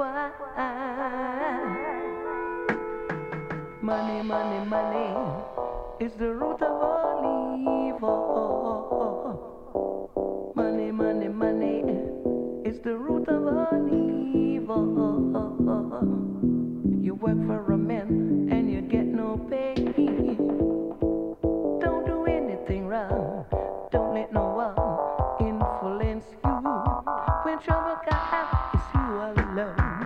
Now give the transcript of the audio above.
why. Money, money, money is the root of all evil. Money, money, money is the root of all evil. You work for a man and you get no pay. Don't do anything wrong. Don't let no one influence you. When trouble comes, it's you alone.